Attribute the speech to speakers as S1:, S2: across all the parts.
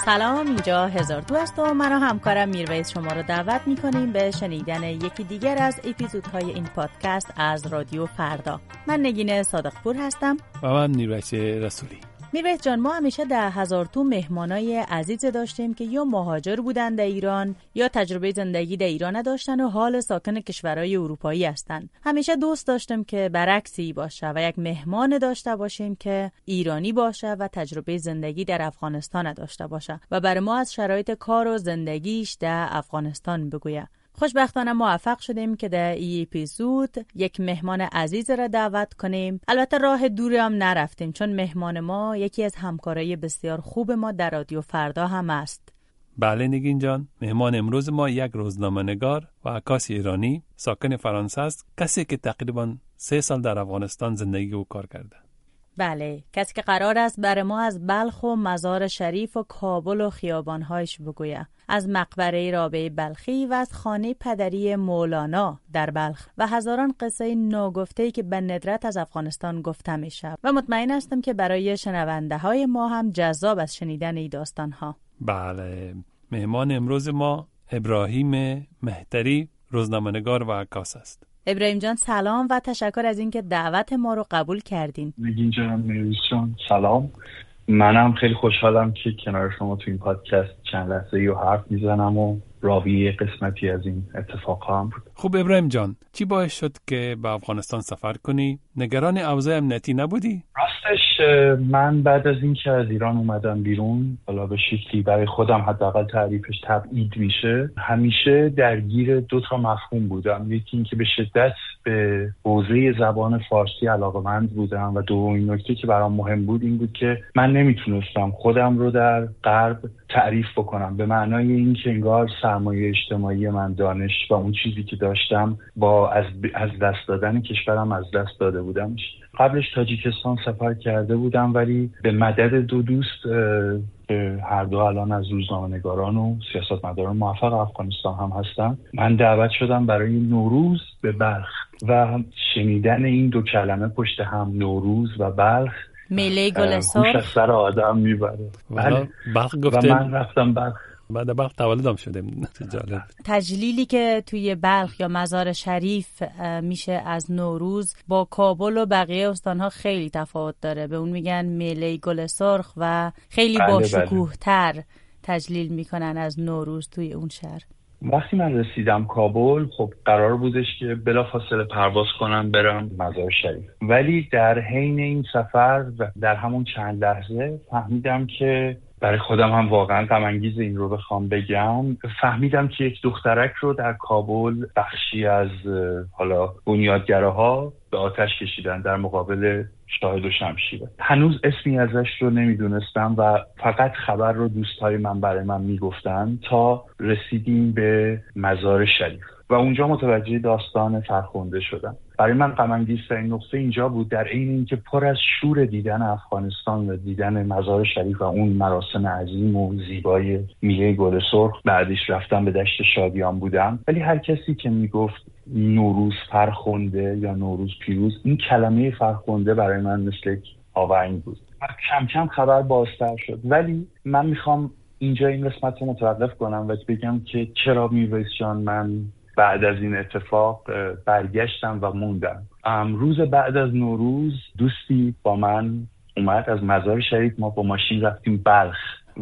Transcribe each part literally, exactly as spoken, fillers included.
S1: سلام، اینجا هزار دو است و من و همکارم میرویس شما رو دعوت میکنیم به شنیدن یکی دیگر از اپیزودهای این پادکست از رادیو فردا. من نگین صادقپور هستم
S2: و من میرویس رسولی.
S1: میرویس جان، ما همیشه در هزار تو مهمانای عزیز داشتیم که یا مهاجر بودن در ایران یا تجربه زندگی در ایران نداشتن و حال ساکن کشورهای اروپایی هستن. همیشه دوست داشتیم که برعکسی باشه و یک مهمان داشته باشیم که ایرانی باشه و تجربه زندگی در افغانستان داشته باشه و برای ما از شرایط کار و زندگیش در افغانستان بگویه. خوشبختانه موفق شدیم که در این اپیزود یک مهمان عزیز را دعوت کنیم. البته راه دوری هم نرفتیم، چون مهمان ما یکی از همکارای بسیار خوب ما در رادیو فردا هم است.
S2: بله نگین جان، مهمان امروز ما یک روزنامه‌نگار و عکاس ایرانی ساکن فرانسه است، کسی که تقریباً سه سال در افغانستان زندگی و کار کرده.
S1: بله، کسی که قرار است برای ما از بلخ و مزار شریف و کابل و خیابان‌هایش بگوید، از مقبره رابعه بلخی و از خانه پدری مولانا در بلخ و هزاران قصه ناگفته‌ای که به ندرت از افغانستان گفته میشه و مطمئن هستم که برای شنونده های ما هم جذاب است شنیدن این داستان‌ها.
S2: بله، مهمان امروز ما ابراهیم مهتری، روزنامه‌نگار و عکاس است.
S1: ابراهیم جان سلام و تشکر از اینکه دعوت ما رو قبول کردین.
S3: نگین جان، میرویس جان سلام. منم خیلی خوشحالم که کنار شما تو این پادکست چند لحظه یه حرف میزنم و راوی قسمتی از این اتفاقا هم بود.
S2: خوب ابراهیم جان، چی باعث شد که به افغانستان سفر کنی؟ نگران اوضاع امنیتی نبودی؟
S3: راستش من بعد از این که از ایران اومدم بیرون، حالا به شکلی برای خودم حداقل تعریفش تبعید میشه، همیشه درگیر دو تا مفهوم بودم. یکی این که به شدت به حوزه زبان فارسی علاقه‌مند بودم و دومین نکته که برام مهم بود این بود که من نمیتونستم خودم رو در غرب تعریف بکنم، به معنای این که انگار سرمایه اجتماعی من، دانش و اون چیزی که داشتم با از از دست دادن کشورم از دست داده بودم. قبلش تاجیکستان سفر کرده بودم، ولی به مدد دو دوست که هر دو الان از روزنامه‌نگاران و سیاستمداران موفق افغانستان هم هستن، من دعوت شدم برای نوروز به بلخ و شنیدن این دو کلمه پشت هم، نوروز و بلخ،
S1: میله گل سرخ،
S3: هوش از سر آدم میبره.
S2: بله، بلخ
S3: و من رفتم بلخ.
S2: بعد بلخ تولدم شدیم. جالب.
S1: تجلیلی که توی بلخ یا مزار شریف میشه از نوروز با کابل و بقیه استانها خیلی تفاوت داره. به اون میگن میله گل سرخ و خیلی با شکوه تر تجلیل میکنن از نوروز توی اون شهر.
S3: وقتی من رسیدم کابل، خب قرار بودش که بلافاصله پرواز کنم برم مزار شریف، ولی در حین این سفر در همون چند لحظه فهمیدم که برای خودم هم واقعا غم انگیز این رو بخوام بگم، فهمیدم که یک دخترک رو در کابل بخشی از حالا بنیادگراها به آتش کشیدن در مقابل شاهد و شمشیر. هنوز اسمی ازش رو نمیدونستم و فقط خبر رو دوستای من برای من میگفتن تا رسیدیم به مزار شریف و اونجا متوجه داستان فرخنده شدم. برای من غم انگیزترین نقطه اینجا بود، در عین اینکه پر از شور دیدن افغانستان و دیدن مزار شریف و اون مراسم عظیم و زیبای میله گل سرخ، بعدش رفتم به دشت شادیان بودم، ولی هر کسی که میگفت نوروز فرخنده یا نوروز پیروز، این کلمه فرخنده برای من مثل یک آونگ بود. کم کم خبر بازتر شد، ولی من میخوام اینجا این قسمت رو متوقف کنم و بگم که چرا میرویس جان من بعد از این اتفاق برگشتم و موندم. روز بعد از نوروز دوستی با من اومد از مزار شریف، ما با ماشین رفتیم بلخ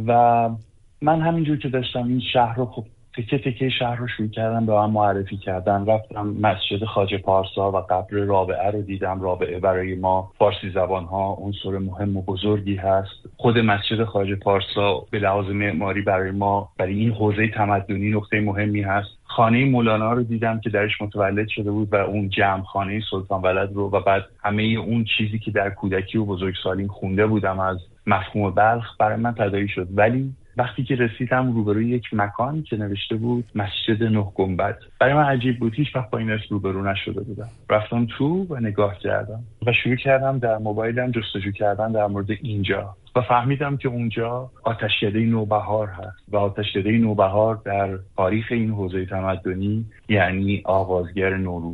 S3: و من همینجور که داشتم این شهر رو، خب تکه تکه شهر رو شروع کردم به من معرفی کردن. رفتم مسجد خواجه پارسا و قبر رابعه رو دیدم. رابعه برای ما فارسی زبان ها عنصر مهم و بزرگی هست. خود مسجد خواجه پارسا به لحاظ معماری برای ما، برای این حوزه تمدنی نقطه مهمی هست. خانه مولانا رو دیدم که درش متولد شده بود و اون جمع خانه سلطان ولد رو، و بعد همه اون چیزی که در کودکی و بزرگسالیم خونده بودم از مفهوم بلخ برای من تداعی شد. ولی وقتی که رسیدم روبروی یک مکانی که نوشته بود مسجد نه گنبد، برای من عجیب بود، هیچ وقت با این اسم روبرو نشده بودم. رفتم تو و نگاه کردم و شروع کردم در موبایلم جستجو کردن در مورد اینجا و فهمیدم که اونجا آتشکده نوبهار هست و آتشکده نوبهار در تاریخ این حوزه تمدنی یعنی آغازگر نوروز.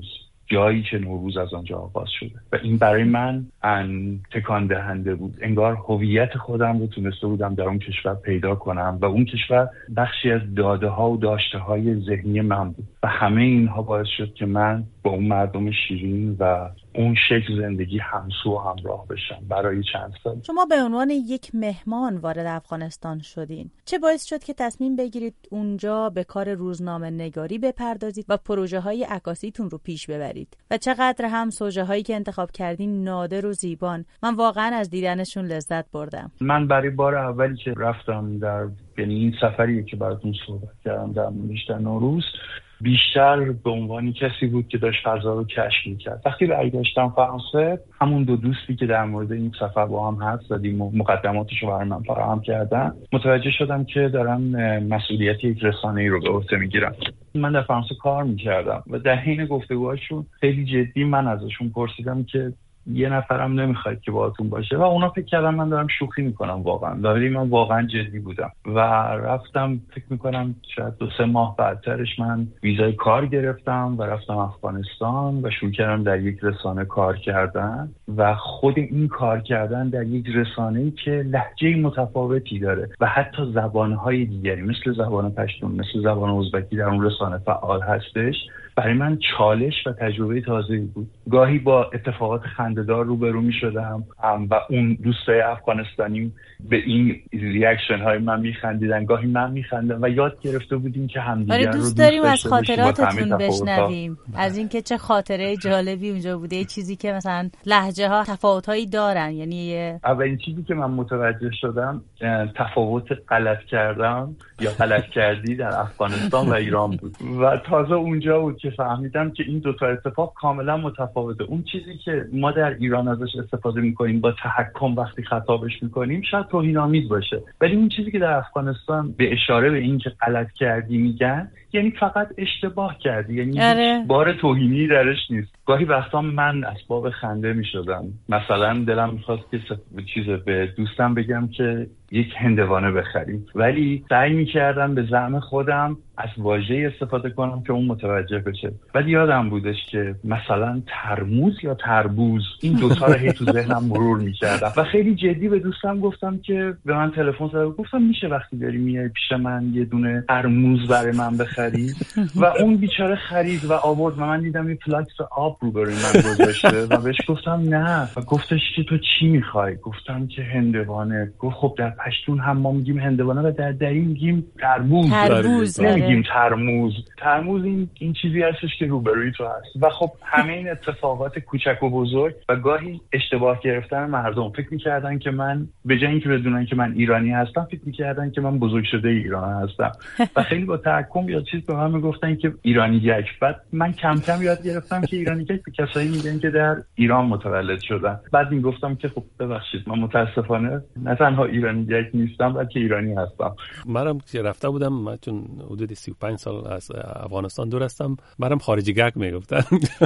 S3: جایی که نوروز از آنجا آغاز شده و این برای من ان تکان دهنده بود. انگار هویت خودم رو تونسته بودم در اون کشور پیدا کنم و اون کشور بخشی از داده ها و داشته های ذهنی من بود و همه اینها باعث شد که من با اون مردم شیرین و اون شکل زندگی همسو و همراه بشم برای چند سال.
S1: شما به عنوان یک مهمان وارد افغانستان شدین. چه باعث شد که تصمیم بگیرید اونجا به کار روزنامه نگاری بپردازید و پروژه های عکاسیتون رو پیش ببرید؟ و چقدر هم سوژه هایی که انتخاب کردین نادر و زیبان. من واقعا از دیدنشون لذت بردم.
S3: من برای بار اولی که رفتم در یعنی این سفری که براتون صحبت کردم در بیشتر نوروز، بیشتر به عنوان کسی بود که داشت فضا رو کشف می‌کرد. وقتی برگشتم فرانسه، همون دو دوستی که در مورد این سفر با هم حرف زدیم و مقدماتش رو برای من فراهم کردن، متوجه شدم که دارم مسئولیت یک رسانه‌ای رو به عهده میگیرم. من در فرانسه کار می‌کردم و در حین گفتگوهاشون خیلی جدی من ازشون پرسیدم که یه نفرم نمیخواید که باهاتون باشه و اونا فکر کردن من دارم شوخی میکنم واقعا، ولی من واقعا جدی بودم و رفتم. فکر میکنم شاید دو سه ماه بعدترش من ویزای کار گرفتم و رفتم افغانستان و شروع کردم در یک رسانه کار کردن و خود این کار کردن در یک رسانه‌ای که لهجه متفاوتی داره و حتی زبانهای دیگری مثل زبان پشتون، مثل زبان ازبکی در اون رسانه فعال هستش، برای من چالش و تجربه تازه‌ای بود. گاهی با اتفاقات خنده‌دار روبرو می‌شدم و اون دوستای افغانستانی به این ریاکشن های من می‌خندیدن، گاهی من می‌خندیدم و یاد گرفته بودیم که همدیگر رو دوست
S1: داریم. از
S3: داشته باشیم.
S1: خاطراتتون بشنویم، از اینکه چه خاطره جالبی اونجا بوده، چیزی که مثلا لهجه ها تفاوت‌هایی دارن. یعنی اولین
S3: چیزی که من متوجه شدم تفاوت غلط کردم یا غلط کردی در افغانستان و ایران بود و تازه اونجا بود که فهمیدم که این دو تا اتفاق کاملا متفاوته. اون چیزی که ما در ایران ازش استفاده میکنیم با تحکم وقتی خطابش میکنیم شاید توهین‌آمیز باشه، ولی اون چیزی که در افغانستان به اشاره به این که غلط کردی میگن یعنی فقط اشتباه کردی، یعنی
S1: اره.
S3: بار توهینی درش نیست. گاهی وقتا من اسباب خنده میشدم، مثلا دلم میخواست که چیز به دوستم بگم که یک هندوانه بخریم، ولی سعی میکردم به زعم خودم از واژه استفاده کنم که اون متوجه بشه. ولی یادم بودش که مثلا ترموز یا تربوز، این دوتا رو هی تو ذهنم مرور میکردم و خیلی جدی به دوستم گفتم که به من تلفن زد، گفتم میشه وقتی داری میای پیش من یه دونه ترموز برای من بخری؟ و اون بیچاره خرید و آورد و من دیدم یه فلاکس آب رو برای من گذاشته و بهش گفتم نه و گفتش که تو چی میخوای؟ گفتم که هندوانه. گفت خب در پشتون هم ما میگیم هندوانه و در دری میگیم تربوز،
S1: تربوز
S3: نمیگیم ترموز. ترموز این این چیزی هستش که روبروی تو هست. و خب همه این اتفاقات کوچک و بزرگ و گاهی اشتباه گرفتن مردم، فکر میکردن که من به جای اینکه بدونن که من ایرانی هستم، فکر میکردن که من بزرگ شده ایران هستم و خیلی با تحکم یا چیز به من میگفتن که ایرانی یک. بعد من کم کم یاد گرفتم که ایرانی یک به کسایی میگن که در ایران متولد شدن. بعد میگفتم که خب ببخشید من متاسفانه نه تنها ایرانی یک نیستم بلکه ایرانی هستم.
S2: منم که رفته بودم، من چون حدود سی و پنج سال از افغانستان دور هستم، منم خارجی گک میگفتن.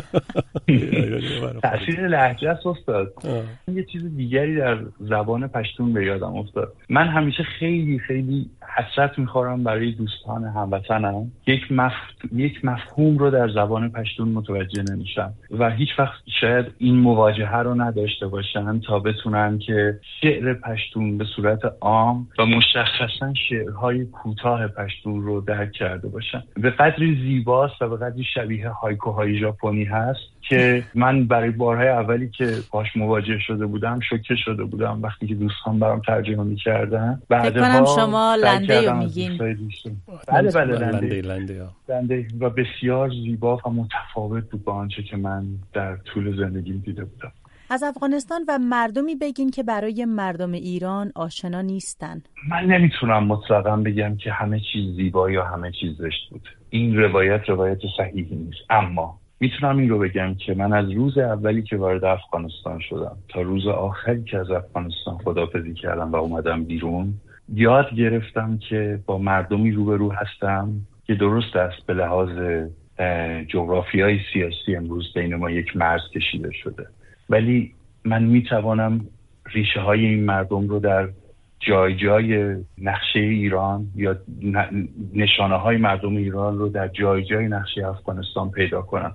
S3: تأثیر لهجه است استاد. یه چیز دیگری در زبان پشتون به یادم افتاد. من همیشه خیلی خیلی حسرت میخورم برای دوستان هموطنم یک مف... یک مفهوم رو در زبان پشتون متوجه نمیشم و هیچ وقت شاید این مواجهه رو نداشته باشن تا بتونن که شعر پشتون به صورت عام و مشخصا شعرهای کوتاه پشتون رو درک کرده باشن. به قدری زیباست و به قدری شبیه هایکوهای ژاپنی هست که من برای بارهای اولی که باش مواجه شده بودم شوکه شده بودم وقتی که دوستان برام ترجمه می‌کردن.
S1: بعدها شما لنده رو میگین.
S3: بله بله
S2: لنده لنده
S3: لنده و بسیار زیبا و متفاوت بود با آنچه که من در طول زندگیم دیده بودم.
S1: از افغانستان و مردمی بگین که برای مردم ایران آشنا نیستن.
S3: من نمیتونم مطلقاً بگم که همه چیز زیبا یا همه چیز زشت بود. این روایت روایت صحیحی نیست، اما میتونم این رو بگم که من از روز اولی که وارد افغانستان شدم تا روز آخری که از افغانستان خداحافظی کردم و اومدم بیرون، یاد گرفتم که با مردمی روبرو هستم که درست است به لحاظ جغرافیای سیاسی امروز بین ما یک مرز کشیده شده، ولی من میتوانم ریشه های این مردم رو در جای جای نقشه ایران یا نشانه های مردم ایران رو در جای جای نقشه افغانستان پیدا کنم.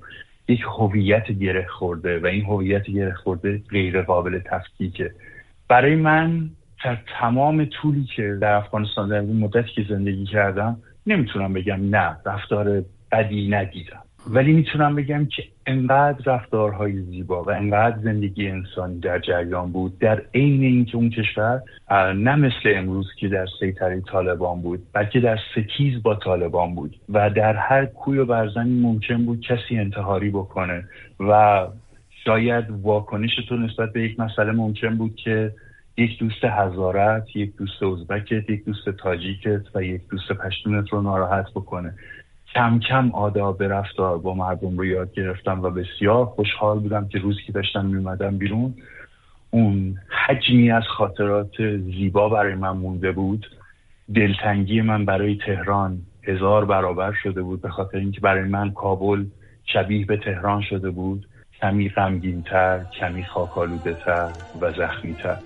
S3: یک هویت گره خورده و این هویت گره خورده غیر قابل تفکیکه. برای من در تمام طولی که در افغانستان در این مدتی که زندگی کردم نمیتونم بگم نه رفتار بدی ندیدم، ولی میتونم بگم که انقدر رفتارهای زیبا و انقدر زندگی انسانی در جریان بود، در عین اینکه اون کشور نه مثل امروز که در سیطره طالبان بود، بلکه در ستیز با طالبان بود و در هر کوی و برزنی ممکن بود کسی انتحاری بکنه و شاید واکنش تو نسبت به یک مسئله ممکن بود که یک دوست هزارت، یک دوست ازبکت، یک دوست تاجیکت و یک دوست پشتونت رو ناراحت بکنه. کم کم آداب رفتار با مردم رو یاد گرفتم و بسیار خوشحال بودم که روزی که داشتم میومدم بیرون اون حجمی از خاطرات زیبا برای من مونده بود. دلتنگی من برای تهران هزار برابر شده بود به خاطر اینکه برای من کابل شبیه به تهران شده بود، کمی غمگین‌تر، کمی خاک‌آلوده‌تر و زخمی‌تر.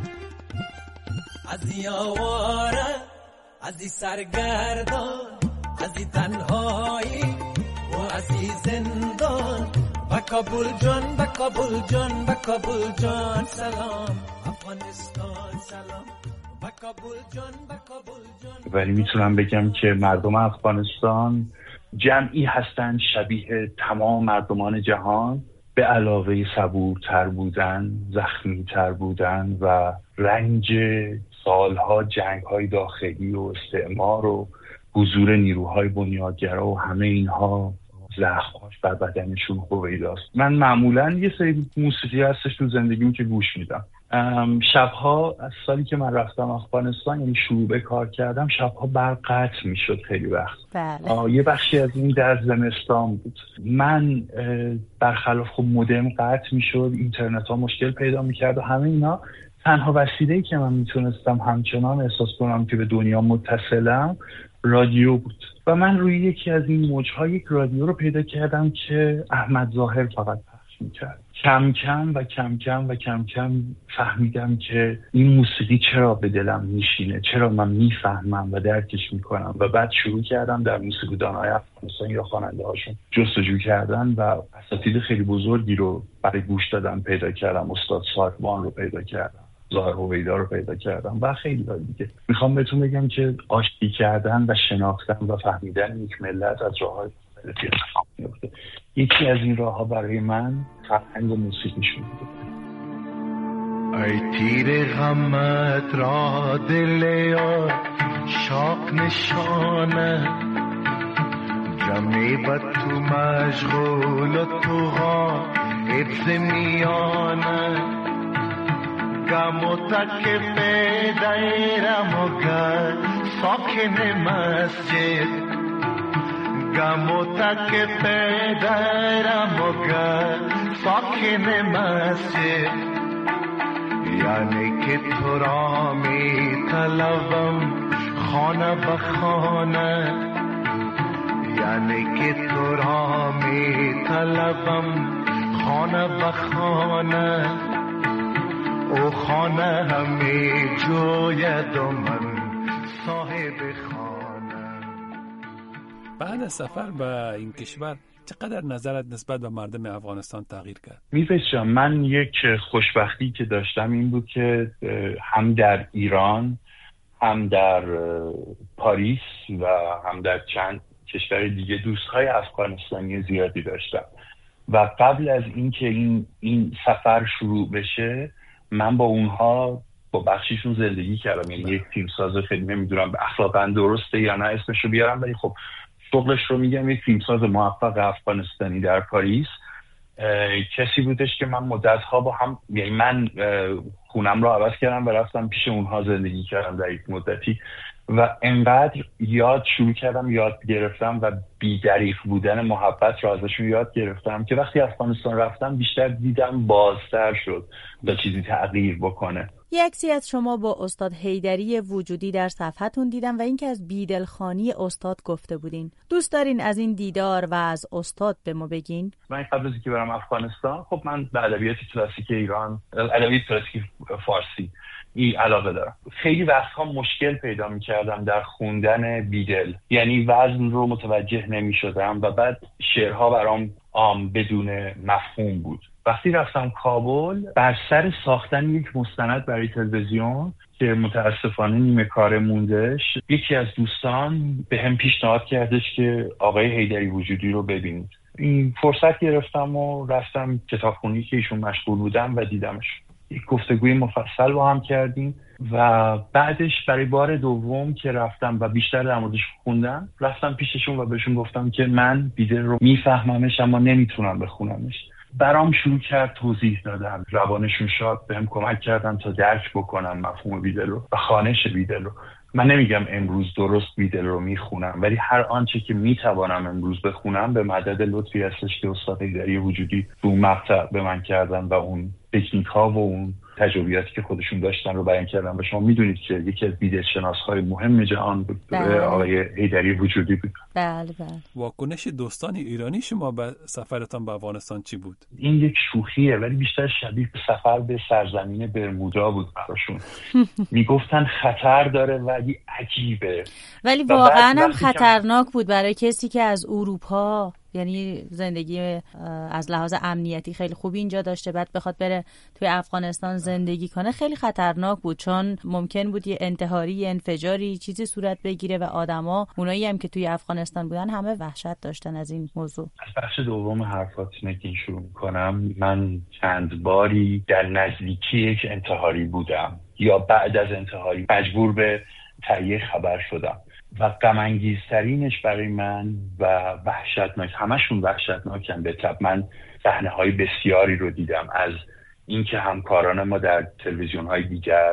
S4: از این آواره، از این سرگردان، از این تنهایی و از این زندان، با کابل جان، با کابل جان، با کابل جان سلام، افغانستان سلام، با کابل جان، با کابل جان.
S3: ولی میتونم بگم که مردم افغانستان جمعی هستند شبیه تمام مردمان جهان، به علاوه صبورتر بودن، زخمی‌تر بودن و رنج سالها جنگ‌های داخلی و استعمار و حضور نیروهای بنیادگرا و همه اینها زخم‌هاش بر بدنشون هویداست. من معمولاً یه سری موسیقی هستش تو زندگیم که گوش میدم. شبها از سالی که من رفتم افغانستان، یعنی شروع به کار کردم، شبها برق قطع میشد خیلی وقت.
S1: بله.
S3: یه بخشی از این در زمستان بود. من برخلاف خب مودم قطع میشد، اینترنت ها مشکل پیدا میکرد و همه اینا. تنها وسیله‌ای که من میتونستم همچنان احساس کنم که به دنیا متصلم رادیو بود و من روی یکی از این موج‌ها یک رادیو رو پیدا کردم که احمد ظاهر فقط پخش می‌کرد. کم کم و کم کم و کم کم فهمیدم که این موسیقی چرا به دلم میشینه، چرا من میفهمم و درکش میکنم و بعد شروع کردم در موسیقیدان‌های افغانستان یا خواننده‌هاشون جستجو کردن و اساتید خیلی بزرگی رو برای گوش دادن پیدا کردم. استاد ساربان رو پیدا کردم، ظاهر هویدا رو پیدا کردم و خیلی دیگه. میخوام بهتون بگم که آشتی کردن و شناختن و فهمیدن یک ملت از راه‌های مختلفی اتفاق میفته. یکی از این راه‌ها برای من فرهنگ و موسیقیشون بوده.
S5: ای تیر غمت را دل یار شاق نشانه، جمعی بد تو مشغول و تو ها حفظ میانه، گموتک پیدایرم و گر ساکن مسجد، گموتک پیدایرم و گر ساکن مسجد، یعنی که تو را می طلبم خانه بخانه، یعنی که تو را می طلبم خانه بخانه، او خانه همی جوید و من صاحب خانه.
S2: بعد از سفر به این کشور چقدر نظرت نسبت به مردم افغانستان تغییر کرد؟
S3: میفیس جان، من یک خوشبختی که داشتم این بود که هم در ایران، هم در پاریس و هم در چند کشور دیگه دوستهای افغانستانی زیادی داشتم و قبل از اینکه این این سفر شروع بشه من با اونها با بخشیشون زندگی کردم. یعنی یک فیلمساز خیلی نمیدونم به اخلاقاً درسته یا نه اسمش رو بیارم، ولی خب شغلش رو میگم، یک فیلمساز موفق افغانستانی در پاریس کسی بودش که من مدت‌ها با هم، یعنی من خونم رو عوض کردم و رفتم پیش اونها زندگی کردم در یک مدتی و انقدر یاد شروع کردم یاد گرفتم و بی‌دریغ بودن محبت رو ازشون یاد گرفتم که وقتی افغانستان رفتم بیشتر دیدم بازتر شد و چیزی تغییر بکنه.
S1: یک عکسی از شما با استاد حیدری وجودی در صفحتون دیدم و اینکه از بیدلخانی استاد گفته بودین. دوست دارین از این دیدار و از استاد به ما بگین؟
S3: من قبل از اینکه برم افغانستان، خب من به ادبیات کلاسیک ایران، ادبیات کلاسیک فارسی این علاقه دارم. خیلی وقتها مشکل پیدا می‌کردم در خوندن بیدل، یعنی وزن رو متوجه نمی‌شدم و بعد شعرها برام عام بدون مفهوم بود. وقتی رفتم کابل بر سر ساختن یک مستند برای تلویزیون که متاسفانه نیمه کاره موندش، یکی از دوستان به هم پیشنهاد کردش که آقای حیدری وجودی رو ببینید. این فرصت گرفتم و رفتم کتابخونه‌ای که ایشون مشغول بودم و دیدمش. یک گفتگوی مفصل با هم کردیم و بعدش برای بار دوم که رفتم و بیشتر در موردش خوندم، رفتم پیششون و بهشون گفتم که من بیدل رو میفهممش اما نمیتونم بخونمش. برام شروع کرد توضیح دادن، روانشون شاد بهم کمک کردن تا درک بکنم مفهوم بیدل رو و خوانش بیدل رو. من نمیگم امروز درست بیدل رو میخونم، ولی هر آنچه که میتوانم امروز بخونم به مدد لطفی هستش که استاد حیدری وجودی تو اون مقطع به من کردن و اون تکنیک ها و اون تجربیاتی که خودشون داشتن رو بیان کردن. و شما میدونید که یکی از بیدل شناس‌های مهم جهان بود آقای حیدری وجودی بود.
S1: بله بله.
S2: واکنش دوستان ایرانی شما به سفرتان به افغانستان چی بود؟
S3: این یک شوخیه ولی بیشتر شبیه به سفر به سرزمین برمودا بود براشون. میگفتن خطر داره ولی عجیبه.
S1: ولی واقعا هم خطرناک بود برای کسی که از اروپا، یعنی زندگی از لحاظ امنیتی خیلی خوبی اینجا داشته، بعد بخواد بره توی افغانستان زندگی کنه، خیلی خطرناک بود، چون ممکن بود یه انتحاری، یه انفجاری چیزی صورت بگیره و آدما، اونایی هم که توی افغانستان بودن، همه وحشت داشتن از این موضوع.
S3: از بخش دوم حرفاتونه که شروع کنم، من چند باری در نزدیکی یک انتحاری بودم یا بعد از انتحاری مجبور به تهیه خبر شدم و غم انگیزترینش برای من و وحشتناک، همشون وحشتناکن به طب. من صحنه‌های بسیاری رو دیدم، از اینکه همکاران ما در تلویزیون‌های دیگر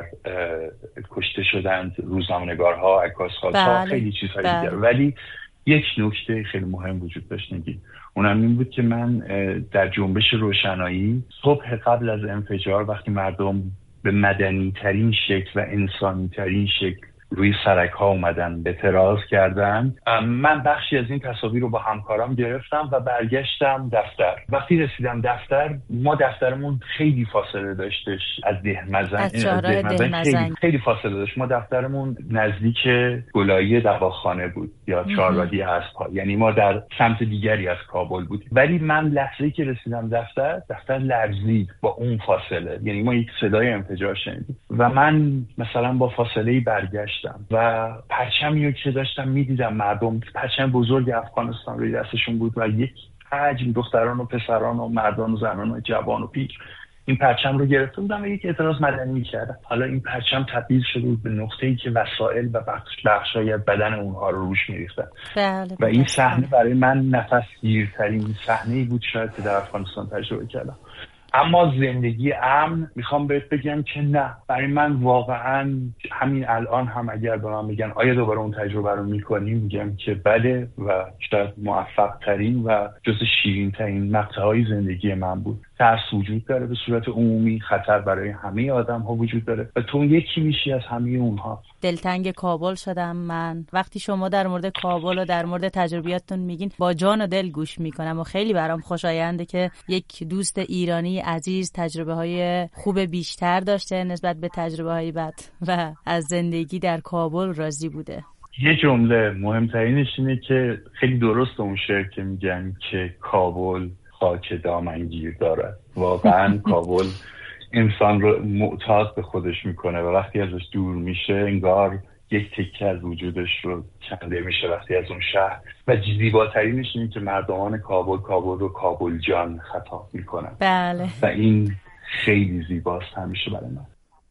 S3: کشته شدند، روزنامه‌نگارها، عکاس‌ها، خیلی چیزهای بله. دیگر. ولی یک نکته خیلی مهم وجود داشت نگی، اونم این بود که من در جنبش روشنایی صبح قبل از انفجار، وقتی مردم به مدنی‌ترین شکل و انسانی‌ترین شکل روی سرک ها اومدن به اعتراض کردن، من بخشی از این تصاویر رو با همکارام گرفتم و برگشتم دفتر. وقتی رسیدم دفتر، ما دفترمون خیلی فاصله داشتش از دهمزنگ،
S1: از شهرهای دهمزنگ
S3: خیلی, خیلی فاصله داشت. ما دفترمون نزدیک گلایه دواخانه بود یا چهاررادی اسب‌ها، یعنی ما در سمت دیگری از کابل بود. ولی من لحظه‌ای که رسیدم دفتر، دفتر لرزید با اون فاصله، یعنی ما یک صدای انفجار شنیدیم و من مثلا با فاصله‌ای برگشت و پرچمی رو که داشتم میدیدم، مردم پرچم بزرگ افغانستان روی دستشون بود و یک حجم دختران و پسران و مردان و زنان و جوان و پیر این پرچم رو گرفته بودم و یک اعتراض مدنی میکردم. حالا این پرچم تبدیل شده بود به نقطه‌ای که وسایل و بخش بخشای بدن اونها رو روش میریختن.
S1: بله
S3: و این صحنه برای من نفس گیرترین صحنه‌ای بود شاید که در افغانستان تجربه کردم. اما زندگی امن، میخوام بهت بگم که نه، برای من واقعا همین الان هم اگر به من بگن آیا دوباره اون تجربه رو میکنی، میگم که بله و شاید موفق ترین و جز شیرین ترین مقطعهای زندگی من بود. ترس وجود داره به صورت عمومی، خطر برای همه آدم ها وجود داره و تو یکی میشی از همه اونها.
S1: دلتنگ کابل شدم من وقتی شما در مورد کابل و در مورد تجربیاتتون میگین، با جان و دل گوش میکنم و خیلی برام خوشاینده که یک دوست ایرانی عزیز تجربه های خوب بیشتر داشته نسبت به تجربه های بد و از زندگی در کابل راضی بوده.
S3: یه جمله مهمترینش اینه که خیلی درست اون شعر که میگن که کابل خاک دامنگیر دارد. واقعا کابل انسان رو معتاد به خودش میکنه و وقتی ازش دور میشه انگار یک تکه از وجودش رو کنده میشه وقتی از اون شهر. و زیباترینش اینه که مردمان کابل کابل رو کابل جان خطاب میکنن.
S1: بله.
S3: و این خیلی زیباست همیشه برای من.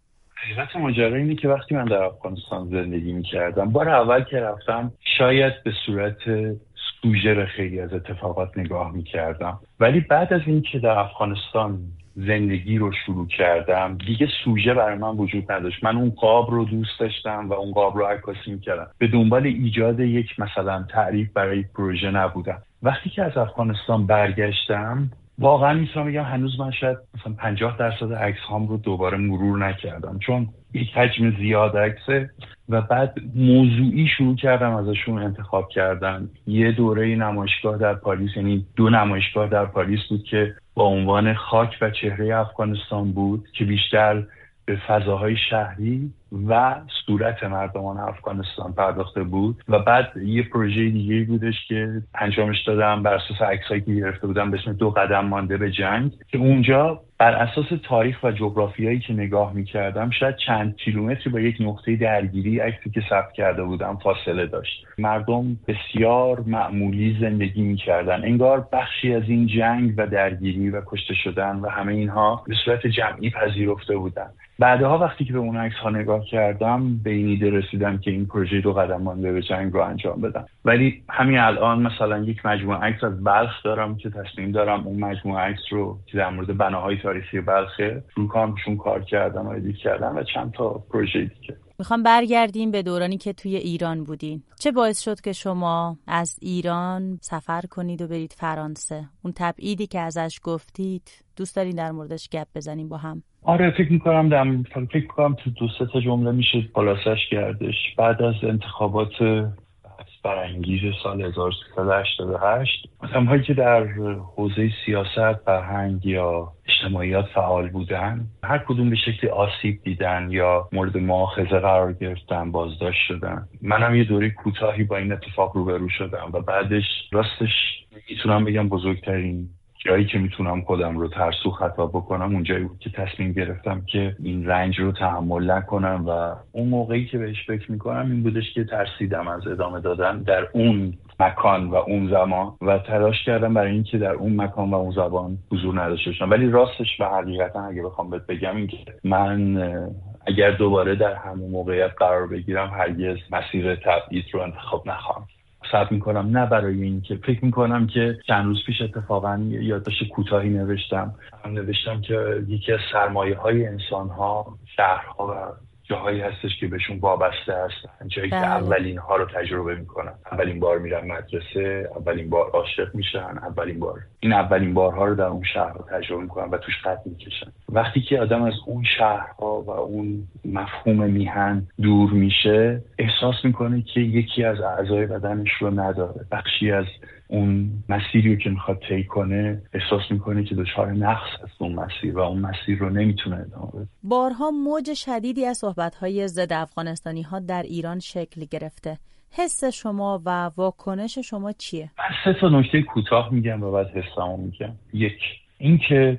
S3: حقیقت ماجرا اینه که وقتی من در افغانستان زندگی میکردم، بار اول که رفتم شاید به صورت سوژه خیلی از اتفاقات نگاه میکردم، ولی بعد از این که در افغانستان زندگی رو شروع کردم دیگه سوژه برای من وجود نداشت. من اون قاب رو دوست داشتم و اون قاب رو عکاسی میکردم، به دنبال ایجاد یک مثلا تعریف برای پروژه نبودم. وقتی که از افغانستان برگشتم واقعا میتونم بگم هنوز من شاید مثلا پنجاه درصد عکس هام رو دوباره مرور نکردم، چون یک حجم زیاد عکسه و بعد موضوعی شروع کردم ازشون انتخاب کردن. یه دوره نمایشگاه در پاریس، یعنی دو نمایشگاه در پاریس بود که با عنوان خاک و چهره افغانستان بود که بیشتر به فضاهای شهری و صورت مردمان افغانستان پرداخته بود و بعد یه پروژه دیگه بودش که انجامش دادم بر اساس عکسایی که گرفته بودم به اسم دو قدم مانده به جنگ، که اونجا بر اساس تاریخ و جغرافیایی که نگاه می‌کردم شاید چند کیلومتری با یک نقطه درگیری عکسی که ثبت کرده بودم فاصله داشت. مردم بسیار معمولی زندگی می‌کردن، انگار بخشی از این جنگ و درگیری و کشته شدن و همه اینها به صورت جمعی پذیرفته بودن. بعدها وقتی که به اون عکس‌ها نگاه کردم به این ایده رسیدم که این پروژه دو قدم مانده به جنگ رو انجام بدم. ولی همین الان مثلا یک مجموعه عکس از بلخ دارم که تصمیم دارم اون مجموعه عکس رو که در مورد بناهای تاریخی بلخه رو کامشون کار کردم و ادیت کردم و چند تا پروژه دیگه.
S1: میخوام برگردیم به دورانی که توی ایران بودین. چه باعث شد که شما از ایران سفر کنید و برید فرانسه؟ اون تبعیدی که ازش گفتید دوست دارین در موردش گپ بزنیم با هم؟
S3: آره فکر میکنم دم فکر میکنم تو دو سه تا جمله میشه خلاصش کردش. بعد از انتخابات برانگیز سال هزار و سیصد و هشتاد و هشت آدم‌هایی که در حوزه سیاست، فرهنگ یا اجتماعیات فعال بودن هر کدوم به شکلی آسیب دیدن یا مورد مؤاخذه قرار گرفتن، بازداشت شدن. منم یه دوره کوتاهی با این اتفاق روبرو شدم و بعدش راستش میتونم بگم بزرگترین جایی که میتونم خودم رو ترسو خطا بکنم اون جایی بود که تصمیم گرفتم که این رنج رو تحمل نکنم و اون موقعی که بهش فکر میکنم این بودش که ترسیدم از ادامه دادن در اون مکان و اون زمان و تلاش کردم برای این که در اون مکان و اون زبان حضور نداشته باشم. ولی راستش و حقیقتا اگه بخوام بهت بگم این که من اگر دوباره در همون موقعیت قرار بگیرم هرگز مسیر تبعید رو انتخاب نخواهم. صبر میکنم نه برای این که فکر میکنم که چند روز پیش اتفاقا یادداشت کوتاهی نوشتم هم نوشتم که یکی از سرمایه های انسان ها شهرها و جاهایی هستش که بهشون وابسته هستن، جایی که اولین ها رو تجربه میکنن، اولین بار میرن مدرسه، اولین بار عاشق میشن، اولین بار این اولین بارها رو در اون شهر رو تجربه میکنن و توش خط میکشن. وقتی که آدم از اون شهرها و اون مفهوم میهن دور میشه احساس میکنه که یکی از اعضای بدنش رو نداره، بخشی از اون مسیری که میخواد طی کنه احساس میکنه که دچار نقص هست اون مسیر و اون مسیر رو نمیتونه ادامه بده.
S1: بارها موج شدیدی از صحبت‌های ضد افغانستانی ها در ایران شکل گرفته. حس شما و واکنش شما چیه؟
S3: من سه تا نکته کوتاه میگم و بعد حسامو میگم. یک، این که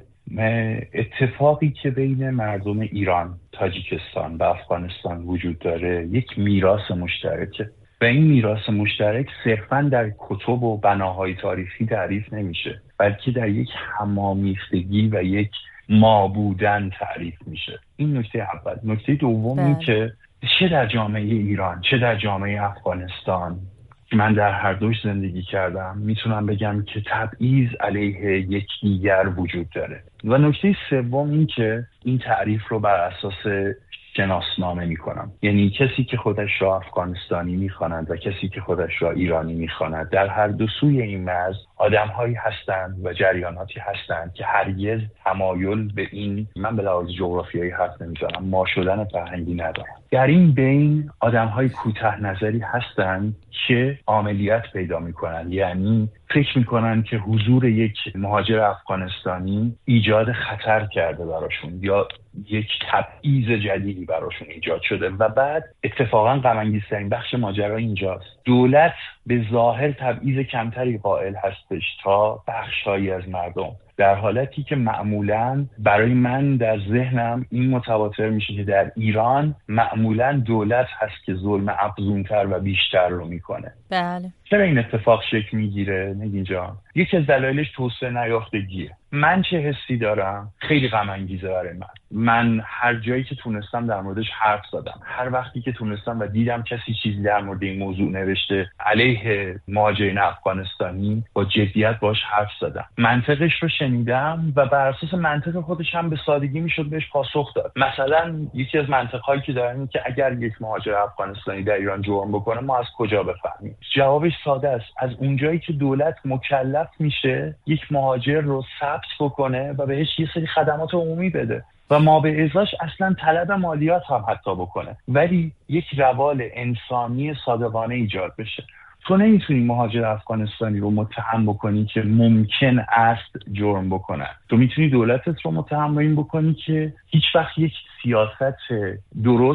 S3: اتفاقی که بین مردم ایران، تاجیکستان و افغانستان وجود داره یک میراث مشترکه و این میراث مشترک صرفاً در کتب و بناهای تاریخی تعریف نمیشه، بلکه در یک همامیختگی و یک ما بودن تعریف میشه. این نکته اول. نکته دوم این که چه در جامعه ایران چه در جامعه افغانستان که من در هر دوش زندگی کردم میتونم بگم که تبعیض علیه یکدیگر وجود داره. و نکته سوم این که این تعریف رو بر اساس شناسنامه میکنم، یعنی کسی که خودش را افغانستانی میخواند و کسی که خودش را ایرانی میخواند در هر دو سوی این مرز آدم‌هایی هستند و جریاناتی هستند که هرگز تمایل به این، من به لحاظ جغرافیایی حرف نمیزنم، ما شدن فرهنگی ندارن. در این بین آدم‌های کوتاه نظری هستند که عاملیت پیدا میکنن، یعنی فکر میکنن که حضور یک مهاجر افغانستانی ایجاد خطر کرده براشون یا یک تبعیض جدیدی براشون ایجاد شده. و بعد اتفاقا غم انگیزترین بخش ماجرا اینجاست، دولت به ظاهر تبعیض کمتری قائل هستش تا بخشایی از مردم، در حالتی که معمولاً برای من در ذهنم این متواتر میشه که در ایران معمولاً دولت هست که ظلم افزونتر و بیشتر رو میکنه.
S1: بله.
S3: چرا این اتفاق شکل میگیره نگین جان؟ یکی از دلایلش توسعه نیافتگیه. من چه حسی دارم؟ خیلی غم انگیزه برای من. من هر جایی که تونستم در موردش حرف زدم، هر وقتی که تونستم و دیدم کسی چیزی در مورد این موضوع نوشته علیه مهاجرین افغانستانی با جدیت باش حرف زدم، منطقش رو شنیدم و بر اساس منطق خودش هم به سادگی میشد بهش پاسخ داد. مثلا یکی از منطقهایی که دارن که اگر یک مهاجر افغانستانی در ایران جرم بکنه ما از کجا بفهمیم؟ جوابش ساده است، از اونجایی که دولت مکلف میشه یک مهاجر رو ثبت بکنه و بهش یه سری خدمات عمومی بده و ما به ازاش اصلا طلب مالیات هم حتی بکنه، ولی یک روال انسانی صادقانه ایجاد بشه. تو نمیتونی مهاجر افغانستانی رو متهم بکنی که ممکن است جرم بکنه. تو میتونی دولتت رو متهم این بکنی که هیچ وقت یک سیاست درست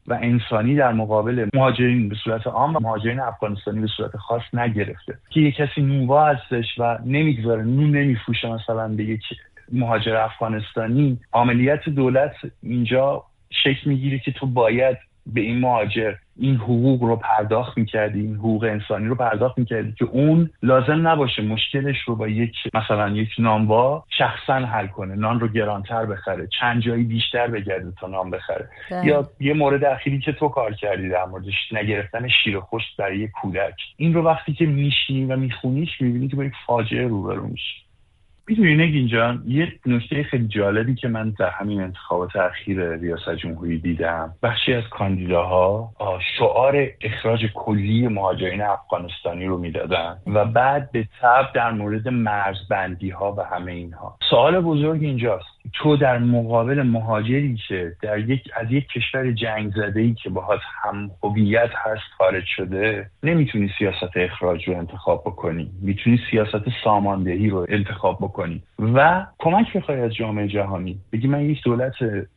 S3: و انسانی در مقابل مهاجرین به صورت عام و مهاجرین افغانستانی به صورت خاص نگرفته، که یک کسی نونوا هستش و نمیگذاره نون نمیفروشه مثلا به یک مهاجر افغانستانی، عملیات دولت اینجا شکل میگیره که تو باید به این مهاجر این حقوق رو پرداخت میکردی، این حقوق انسانی رو پرداخت میکردی که اون لازم نباشه مشکلش رو با یک مثلا یک نانوا شخصا حل کنه، نان رو گرانتر بخره، چند جایی بیشتر بگرده تا نان بخره. ده. یا یه مورد اخیری که تو کار کردی در موردش، نگرفتن شیر خشک برای یک کودک، این رو وقتی که میشینی و میخونیش میبینی که با یک فاجعه روبرو میشی. میدونی نگین جان، یه نکته خیلی جالبی که من در همین انتخابات اخیر ریاست جمهوری دیدم، بخشی از کاندیداها شعار اخراج کلی مهاجرین افغانستانی رو میدادن و بعد به تبع در مورد مرزبندی ها و همه اینها. سوال بزرگ اینجاست، تو در مقابل مهاجری که در یک از یک کشور جنگ زده‌ای که باهات هم هویت هست خارج شده، نمیتونی سیاست اخراج رو انتخاب بکنی، میتونی سیاست ساماندهی رو انتخاب بکنی و کمک بخوای از جامعه جهانی. بگی من یک دولت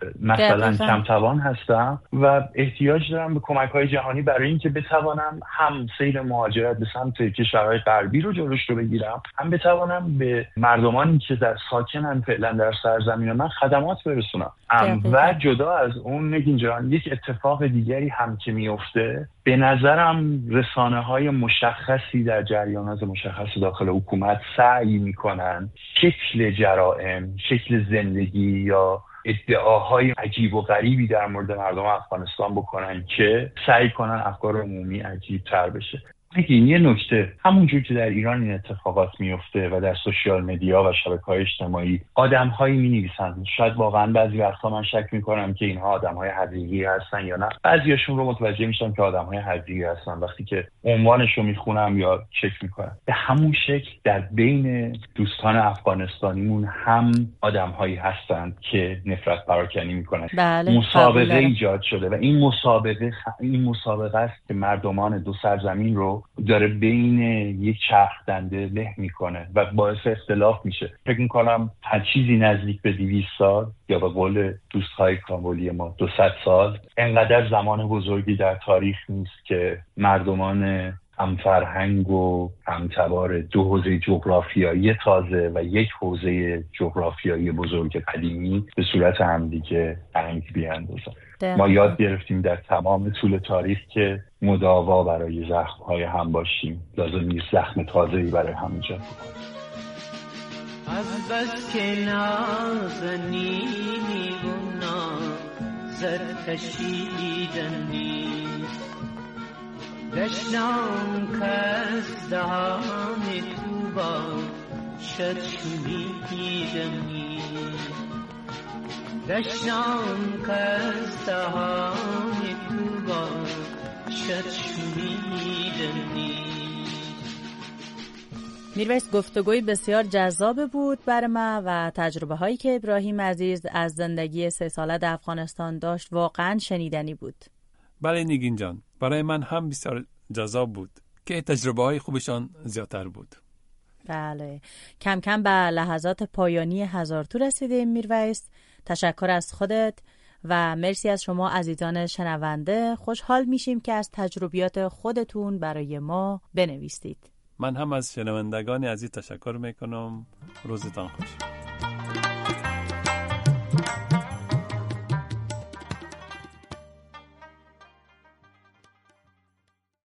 S3: مثلا کم توان هستم و احتیاج دارم به کمک‌های جهانی برای اینکه بتوانم هم سیل مهاجرت به سمت کشورهای غربی رو جلوش رو بگیرم، هم بتوانم به مردمانی که در ساکنن فعلا در سرزمین من خدمات برسونم. و جدا از اون نگین جان، یک اتفاق دیگری هم که میفته، به نظرم رسانه‌های مشخصی در جریانات مشخص داخل حکومت سعی میکنن شکل جرائم، شکل زندگی یا ادعاهای عجیب و غریبی در مورد مردم افغانستان بکنن که سعی کنن افکار عمومی عجیب تر بشه. بگین یه نکته، همونجور که در ایران این اتفاقات میفته و در سوشیال مدیا و شبکه‌های اجتماعی آدم‌هایی می‌نویسن، شاید واقعا بعضی وقتا من شک می‌کنم که اینها آدم‌های حقیقی هستن یا نه، بعضیاشون رو متوجه میشم که آدم‌های حقیقی هستن وقتی که عنوانش رو می‌خونم یا چک می‌کنم. به همون شکل در بین دوستان افغانستانیمون هم آدم‌هایی هستن که نفرت پراکنی می‌کنن.
S1: بله،
S3: مسابقه ایجاد شده و این مسابقه این مسابقه است که مردمان دو سرزمین رو داره بین یک چرخ دنده له میکنه و باعث اختلاف میشه. فکر میکنم هر چیزی نزدیک به دویست سال یا به قول دوستهای کابلی ما دویست سال انقدر زمان بزرگی در تاریخ نیست که مردمان هم فرهنگ و هم تبار دو حوزه جغرافیایی تازه و یک حوزه جغرافیایی بزرگ قدیمی به صورت همدیگه تنگ بیاندازن. ما یاد گرفتیم در تمام طول تاریخ که مداوا برای زخم‌های هم باشیم، لازم نیست زخم تازه‌ای برای هم ایجاد بکنیم.
S6: از بس که نازنینی و نازر کشیدنی دشنام کس دهان تو با شد شمیدنی دشنام کس دهان تو با شد شمیدنی.
S1: میرویس، گفتگوی بسیار جذاب بود برای من و تجربه هایی که ابراهیم عزیز از زندگی سه ساله در افغانستان داشت واقعا شنیدنی بود.
S2: بله نگین جان، برای من هم بسیار جذاب بود که تجربه های خوبشان زیادتر بود.
S1: بله، کم کم به لحظات پایانی هزار تو رسیدیم میرویس. تشکر از خودت و مرسی از شما عزیزان شنونده. خوشحال میشیم که از تجربیات خودتون برای ما بنویسید.
S2: من هم از شنوندگان عزیز تشکر میکنم. روزتان خوش.